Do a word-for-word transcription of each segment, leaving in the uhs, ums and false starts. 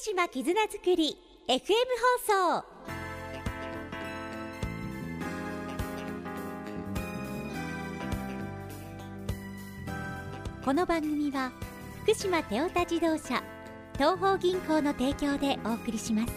島絆づくり エフエム 放送。この番組は福島テオタ自動車東邦銀行の提供でお送りします。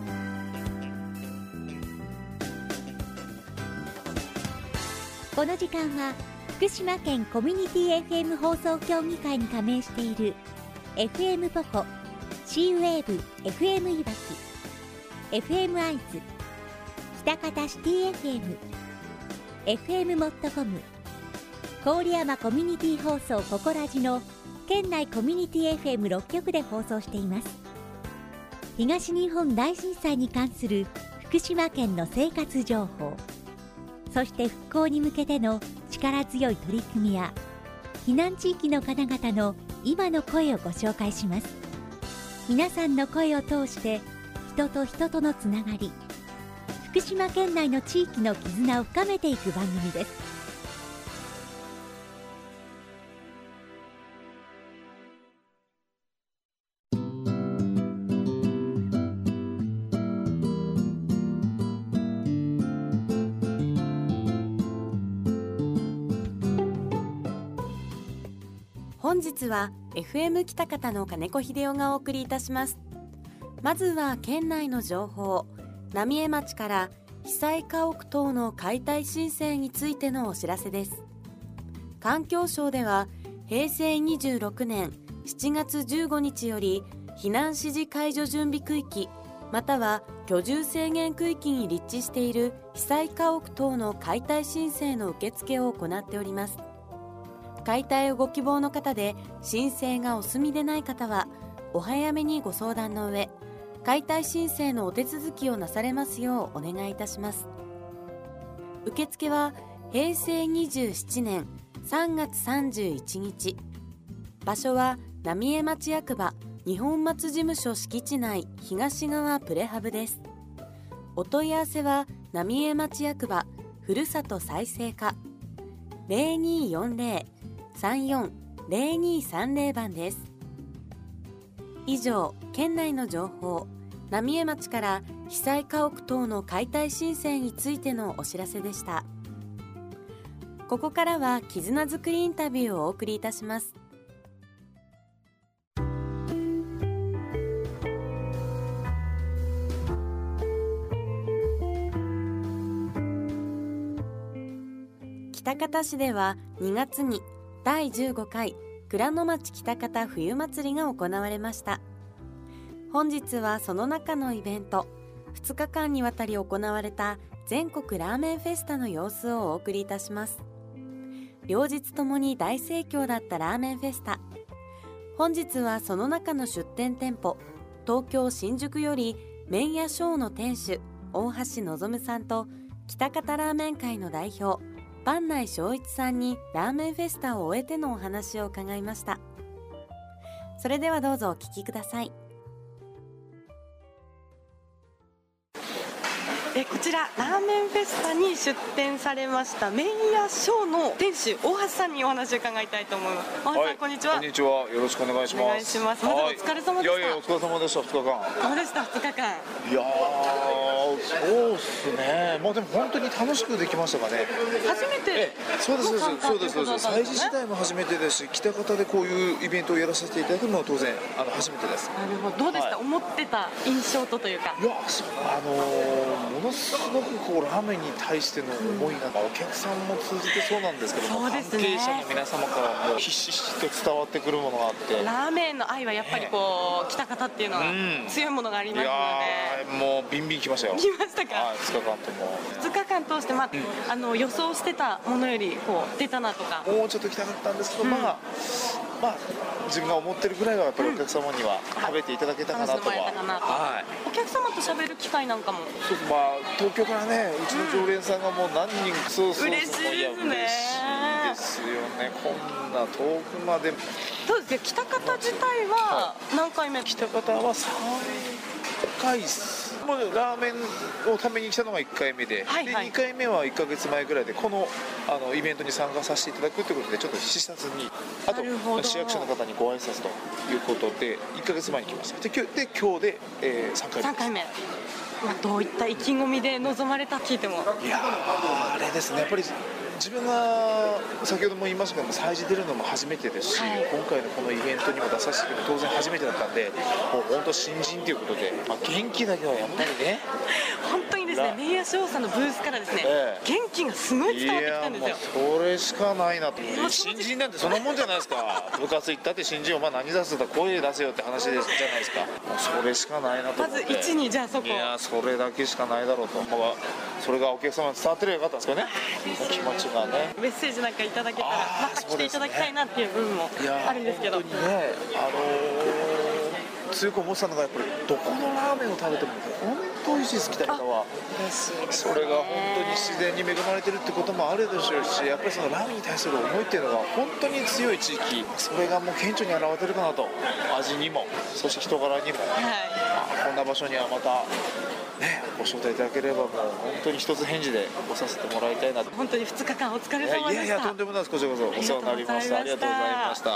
この時間は福島県コミュニティ エフエム 放送協議会に加盟している エフエム ポコ、シーウェーブ エフエム いわき、エフエム アイズ、北方シティ エフエム、エフエム モットコム、郡山コミュニティ放送ココラジの県内コミュニティ エフエムろっきょくで放送しています。東日本大震災に関する福島県の生活情報、そして復興に向けての力強い取り組みや避難地域の方々の今の声をご紹介します。皆さんの声を通して人と人とのつながり、福島県内の地域の絆を深めていく番組です。 本日は エフエム 北方の金子秀夫がお送りいたします。まずは県内の情報、浪江町から被災家屋等の解体申請についてのお知らせです。環境省ではへいせいにじゅうろくねんしちがつじゅうごにちより避難指示解除準備区域または居住制限区域に立地している被災家屋等の解体申請の受付を行っております。解体をご希望の方で申請がお済みでない方はお早めにご相談の上、解体申請のお手続きをなされますようお願いいたします。受付はへいせいにじゅうななねんさんがつさんじゅういちにち、場所は浪江町役場日本松事務所敷地内東側プレハブです。お問い合わせは浪江町役場ふるさと再生課 ゼロにーよんゼロ さんよん ゼロにーさんゼロ 番です。以上、県内の情報、浪江町から被災家屋等の解体申請についてのお知らせでした。ここからは絆づくりインタビューをお送りいたします。北方市ではにがつにだいじゅうごかい蔵の町北方冬祭りが行われました。本日はその中のイベント、ふつかかんにわたり行われた全国ラーメンフェスタの様子をお送りいたします。両日ともに大盛況だったラーメンフェスタ。本日はその中の出店店舗、東京新宿より麺屋小の店主大橋望さんと北方ラーメン会の代表坂内正一さんにラーメンフェスタを終えてのお話を伺いました。それではどうぞお聞きください。 えこちらラーメンフェスタに出店されました麺屋小の店主大橋さんにお話を伺いたいと思います。大橋さん、はい、こんにちは。 こんにちは、よろしくお願いします。 お願いします。まずお疲れ様でした。 いやいやお疲れ様でした。ふつかかんどうでした？ふつかかん。 いやーそうっすね、まあでも本当に楽しくできましたかね。 初めて。 そうですそうですそうです。催事自体も初めてですし、北方でこういうイベントをやらせていただくのも当然あの初めてです。 なるほど。どうでした、はい、思ってた印象とというか。 いやそうあのー、ものすごくこうラーメンに対しての思いが、うん、お客さんも通じてそうなんですけども、 そうですね、 関係者の皆様からもひしひしと伝わってくるものがあって、 ラーメンの愛はやっぱりこう、ね、北方っていうのは強いものがありますので、 いやもうビンビン来ましたよ。 来ましたか。 はい、ふつかかんともふつかかん通して、まあうん、あの予想してたものよりこう出たなとか、 もうちょっと来たかったんですけど、うん、まあまあ自分が思ってるぐらいはやっぱりお客様には食べていただけたかなとは、うん、 はい、お客様と喋る機会なんかも、 そうまあ東京からね、うちの常連さんがもう何人、うん、そうそうそう、 嬉しいですね。 いや嬉しいですよね。こんな遠くまで。 そうですね、北方自体は何回目？ 北方はさんかいっす。もうラーメンを食べに来たのがいっかいめで、 はいはい、 でにかいめはいっかげつまえぐらいでこのあのイベントに参加させていただくということで、ちょっと視察に、あと市役所の方にご挨拶ということでいっかげつまえに来ました。で今日で今日で、えー、さんかいめです。 さんかいめ、まあ、どういった意気込みで臨まれた聞いても。 いやあれですね、やっぱり自分が先ほども言いましたけども、催事出るのも初めてですし、はい、今回のこのイベントにも出させても当然初めてだったんで、もう本当新人ということで、まあ、元気だけはやっぱりね本当にですね、メイヤ翔さんのブースからですね、ええ、元気がすごい伝わってきたんですよ。 いやもうそれしかないなと。新人なんてそんなもんじゃないですか部活行ったって新人お前何出すんだ声出せよって話ですじゃないですか。もうそれしかないなと思って、 まずいちにじゃあそこ、 いやそれだけしかないだろうと、まあ、それがお客様に伝わってればよかったんですかね、気持ちがね。 メッセージなんかいただけたらまた来ていただきたいなっていう部分もあるんですけど、 本当にね、あのー、強く思ってたのがやっぱりどこのラーメンを食べても本当美味しいです、北方は。 嬉しいですね。 それが本当に自然に恵まれてるってこともあるでしょうし、やっぱりそのラーメンに対する思いっていうのが本当に強い地域、それがもう顕著に表れてるかなと、味にもそして人柄にも、はい、まあ、こんな場所にはまたね、ご招待いただければもう本当に一つ返事でごさせてもらいたいなと。 本当にふつかかんお疲れ様でした。 いやいやとんでもないです、こちらこそお世話になりました。ありがとうございました。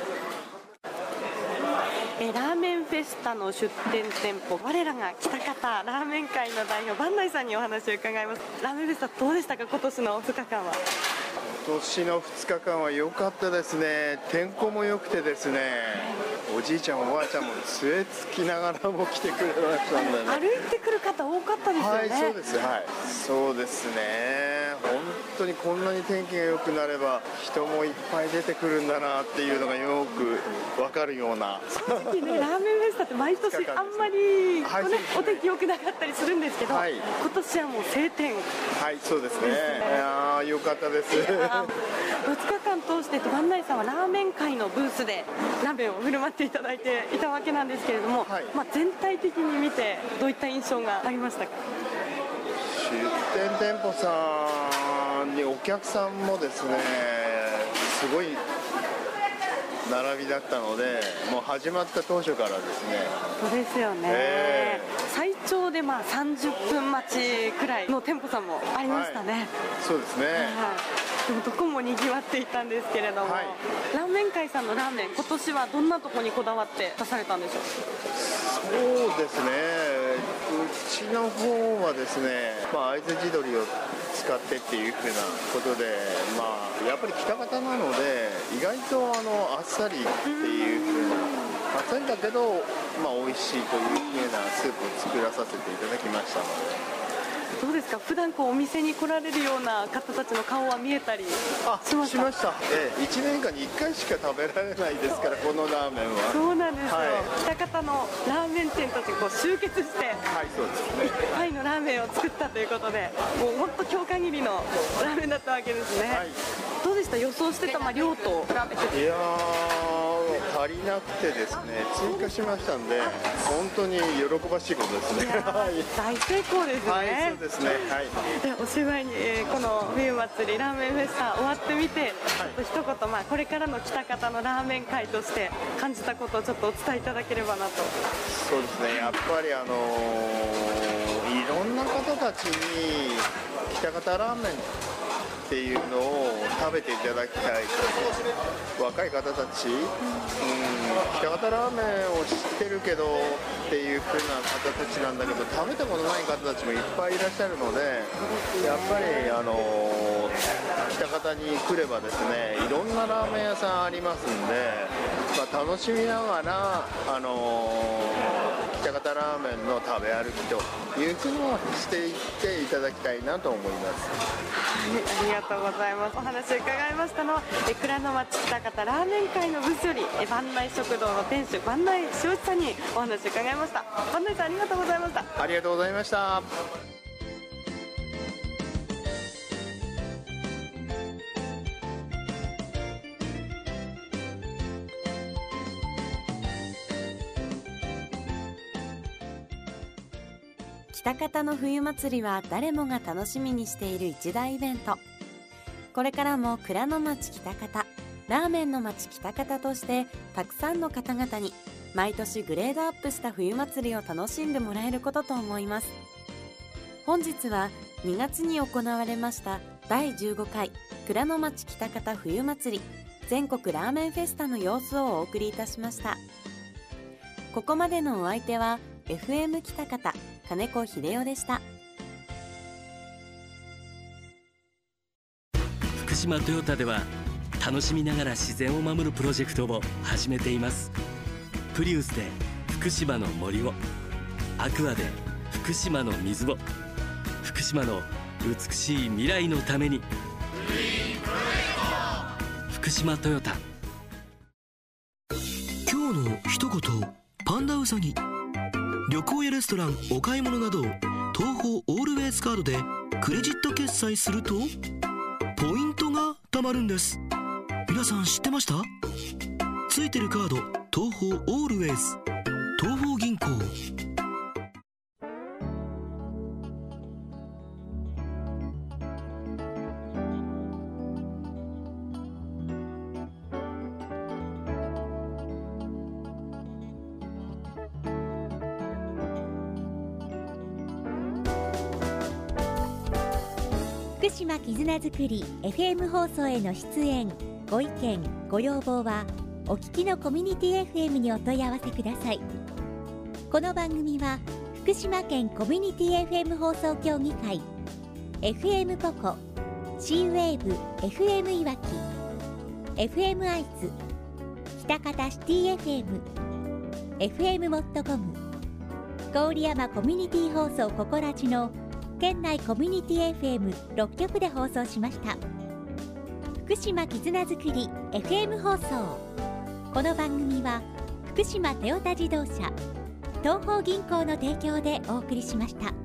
えラーメンフェスタの出店店舗、我らが北方ラーメン界の代表坂内さんにお話を伺います。ラーメンフェスタどうでしたか、今年のふつかかんは。 今年のふつかかんは良かったですね。天候も良くてですね、おじいちゃんおばあちゃんも杖つきながらも来てくれましたんでね。 歩いてくる方多かったですよね。 はい、そうです、はい、そうですね。本当にこんなに天気が良くなれば人もいっぱい出てくるんだなっていうのがよく分かるような。 正直ね、ラーメンフェスタって毎年あんまり、ね、はい、お天気良くなかったりするんですけど、はい、今年はもう晴天。 はい、そうですね。いやー、良かったです。 ふつかかん通して坂内さんはラーメン界のブースでラーメンを振る舞っていただいていたわけなんですけれども、はい、まあ、全体的に見てどういった印象がありましたか。 出店店舗さんにお客さんもですね、すごい並びだったので、もう始まった当初からですね。 そうですよね、えー、最長でまあさんじゅっぷん待ちくらいの店舗さんもありましたね、はい、 そうですね、はい、 でもどこもにぎわっていたんですけれども、はい、ラーメン界さんのラーメン、今年はどんなところにこだわって出されたんでしょう。 そうですね、うちの方はですね、まあ、会津地鶏を使ってっていうふうなことで、まあ、やっぱり北方なので意外とあのあっさりっていうふうな、あっさりだけど、まあ、美味しいというふうなスープを作らさせていただきましたので。 どうですか、普段こうお店に来られるような方たちの顔は見えたりしました？ しました、ええ、いちねんかんにいっかいしか食べられないですからこのラーメンは。 そうなんですよ、はい、北方のラーメン店たちがこう集結して、 はい、そうですね、いっぱいのラーメンを作ったということで、もう本当今日限りのラーメンだったわけですね、はい、どうでした、予想してたまあ量と比べて。 いやー、足りなくてですね、追加しましたんで本当に喜ばしいことですね。 大成功ですね。 はい、そうですね、はい、 でおしまいに、えー、この冬祭りラーメンフェスタ終わってみて、はい、一言、まあ、これからの北方のラーメン界として感じたことをちょっとお伝えいただければなと。 そうですね、やっぱりあのー、いろんな方たちに北方ラーメンっていうのを食べていただきたい。若い方たち、うん、北方ラーメンを知ってるけどっていう風な方たちなんだけど、食べたことない方たちもいっぱいいらっしゃるので、やっぱりあの北方に来ればですね、いろんなラーメン屋さんありますんで、まあ、楽しみながらあの北方ラーメンの食べ歩きというのをしていっていただきたいなと思います。 はい、ありがとうございます。お話を伺いましたのは蔵の町北方ラーメン会のブースより坂内食堂の店主坂内翔一さんにお話を伺いました。坂内さん、ありがとうございました。 ありがとうございました。 北方の冬祭りは誰もが楽しみにしている一大イベント。これからも蔵の町北方、ラーメンの町北方としてたくさんの方々に毎年グレードアップした冬祭りを楽しんでもらえることと思います。本日はにがつに行われましただいじゅうごかい蔵の町喜多方冬祭り全国ラーメンフェスタの様子をお送りいたしました。ここまでのお相手は エフエム 喜多方金子秀夫でした。 福島トヨタでは楽しみながら自然を守るプロジェクトを始めています。プリウスで福島の森を、アクアで福島の水を、福島の美しい未来のために福島トヨタ。 今日の一言パンダウサギ。旅行やレストラン、お買い物など東宝オールウェイズカードでクレジット決済するとポイントが貯まるんです。皆さん知ってました？ついてるカード東宝オールウェイズ、東宝銀行。 福島絆づくり エフエム 放送への出演ご意見ご要望はお聞きのコミュニティ エフエム にお問い合わせください。この番組は福島県コミュニティ エフエム 放送協議会 エフエム ポコ C ウェーブ エフエム いわき エフエム アイズ喜多方シティ エフエム エフエム モットコム郡山コミュニティ放送ココラジの県内コミュニティ エフエムろっきょくで放送しました。福島絆づくり エフエム 放送。この番組は福島トヨタ自動車、東邦銀行の提供でお送りしました。